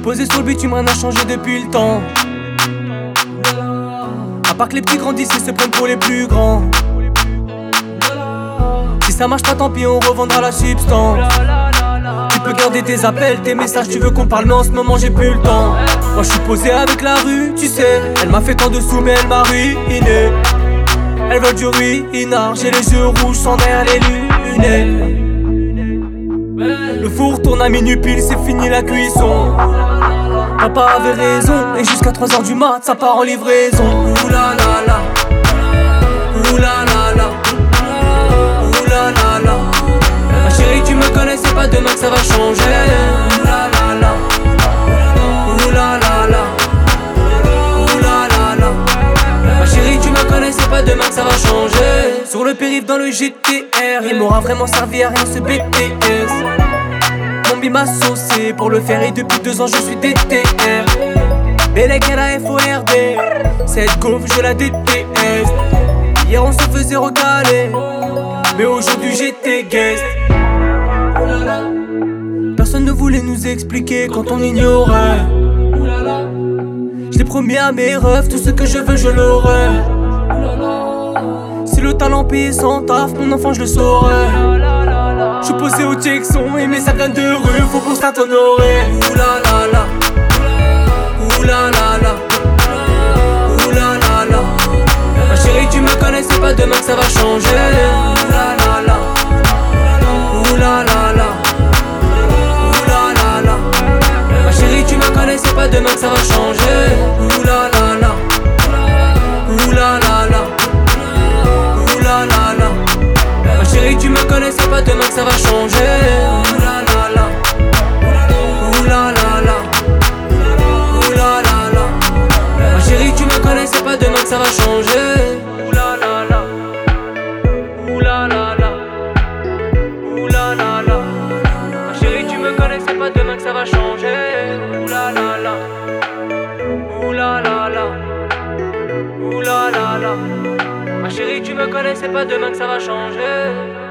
posé sur le bitume, rien n'a changé depuis le temps. À part que les petits grandissent et se prennent pour les plus grands. Si ça marche pas tant pis, on revendra la substance. Tu peux garder tes appels, tes messages, tu veux qu'on parle, mais en ce moment j'ai plus le temps. Moi je suis posé avec la rue, tu sais. Elle m'a fait tant de sous mais elle m'a ruiné. Elle veut du ruinard, j'ai les yeux rouges sans derrière les lunettes. Le four tourne à minuit pile, c'est fini la cuisson. Papa avait raison, et jusqu'à 3h du mat, ça part en livraison. Ouh la la la, ouh la la la, ouh la la la. Ma chérie, tu me connais, c'est pas demain que ça va changer. Ouh la la la, ouh la la la, ouh la la la. Ma chérie, tu me connais, c'est pas demain que ça va changer. Sur le périph' dans le GTR, il m'aura vraiment servi à rien ce BTS. Mon bim m'a saucé pour le faire et depuis 2 ans je suis DTR. Bellec à la FORD, cette gaufre je la déteste. Hier on se faisait recaler, mais aujourd'hui j'étais guest. Personne ne voulait nous expliquer quand on ignorait. Je l'ai promis à mes refs, tout ce que je veux je l'aurai. Si le talent paye sans taf, mon enfant je le saurais. Je suis posé au Texon et mes sapins de rue, faut pour ça t'honorer. Ouh la la la, ouh la la la, ouh la la la. Ma chérie, tu me connais, c'est pas demain que ça va changer. Ouh la la la, ouh la la la, ouh la la la. Ma chérie, tu me connais, c'est pas demain que ça va changer. Ouh la la la, ouh la la la, ouh la la la. Ma chérie, tu me connais, c'est pas demain que ça va changer. Ouh la la la, ouh la la la, ouh la la la. Ma chérie, tu me connais, c'est pas demain que ça va changer. Ouh la la la, ouh la la la, ouh la la la. Ma chérie, tu me connais, c'est pas demain que ça va changer. Ouh la la la, ouh la la la, ouh la la la. Ma chérie, tu me connais, c'est pas demain que ça va changer.